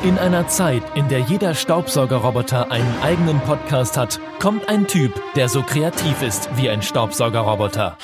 In einer Zeit, in der jeder Staubsaugerroboter einen eigenen Podcast hat, kommt ein Typ, der so kreativ ist wie ein Staubsaugerroboter.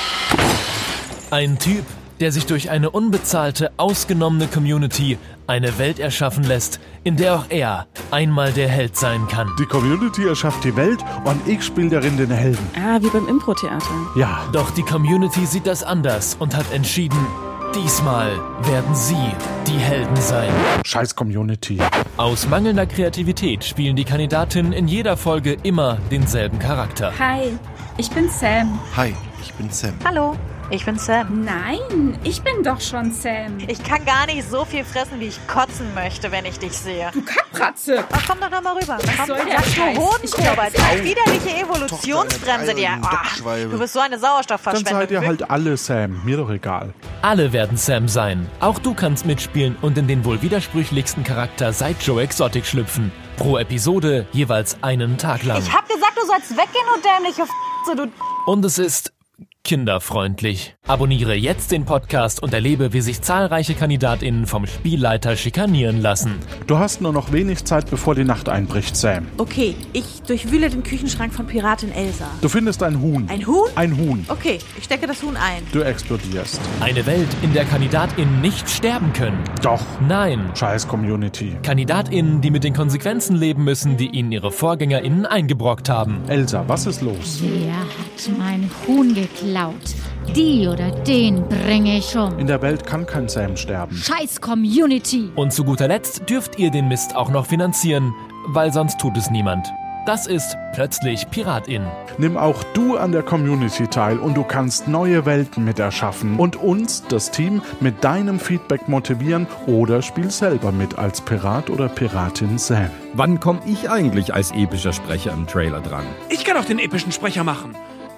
Ein Typ, der sich durch eine unbezahlte, ausgenommene Community eine Welt erschaffen lässt, in der auch er einmal der Held sein kann. Die Community erschafft die Welt und ich spiele darin den Helden. Ah, wie beim Impro-Theater. Ja. Doch die Community sieht das anders und hat entschieden, diesmal werden sie die Helden sein. Scheiß Community. Aus mangelnder Kreativität spielen die Kandidatinnen in jeder Folge immer denselben Charakter. Hi, ich bin Sam. Hi, ich bin Sam. Hallo, ich bin Sam. Nein, ich bin doch schon Sam. Ich kann gar nicht so viel fressen, wie ich kotzen möchte, wenn ich dich sehe. Du Kackpratze. Ach, komm doch noch mal rüber. Was Komm, soll der sag Scheiß? nur Hodenkobert. Ich Widerliche Evolutionsbremse dir. Oh, du bist so eine Dann Sauerstoffverschwendung. seid ihr halt alle Sam. Mir doch egal. Alle werden Sam sein. Auch du kannst mitspielen und in den wohl widersprüchlichsten Charakter seit Joe Exotic schlüpfen. Pro Episode jeweils einen Tag lang. Ich hab gesagt, du sollst weggehen, du dämliche du... Und es ist kinderfreundlich. Abonniere jetzt den Podcast und erlebe, wie sich zahlreiche KandidatInnen vom Spielleiter schikanieren lassen. Du hast nur noch wenig Zeit, bevor die Nacht einbricht, Sam. Okay, ich durchwühle den Küchenschrank von Piratin Elsa. Du findest ein Huhn. Ein Huhn? Ein Huhn. Okay, ich stecke das Huhn ein. Du explodierst. Eine Welt, in der KandidatInnen nicht sterben können. Doch. Nein. Scheiß Community. KandidatInnen, die mit den Konsequenzen leben müssen, die ihnen ihre VorgängerInnen eingebrockt haben. Elsa, was ist los? Wer hat mein Huhn geklaut? Die oder den bringe ich um. In der Welt kann kein Sam sterben. Scheiß Community. Und zu guter Letzt dürft ihr den Mist auch noch finanzieren, weil sonst tut es niemand. Das ist plötzlich Piratin. Nimm auch du an der Community teil und du kannst neue Welten mit erschaffen und uns, das Team, mit deinem Feedback motivieren oder spiel selber mit als Pirat oder Piratin Sam. Wann komme ich eigentlich als epischer Sprecher im Trailer dran? Ich kann auch den epischen Sprecher machen.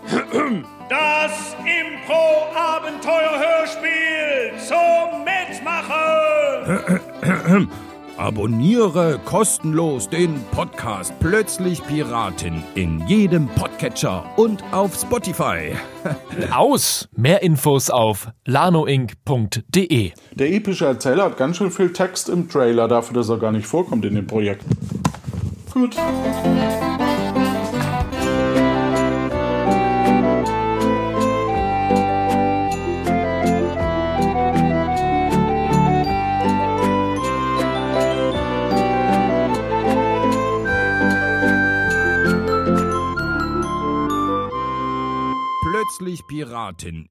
Das Impro-Abenteuer-Hörspiel zum Mitmachen! Abonniere kostenlos den Podcast Plötzlich Piratin in jedem Podcatcher und auf Spotify. Aus! Mehr Infos auf lanoinc.de. Der epische Erzähler hat ganz schön viel Text im Trailer, dafür, dass er gar nicht vorkommt in dem Projekt. Gut. Plötzlich Piratin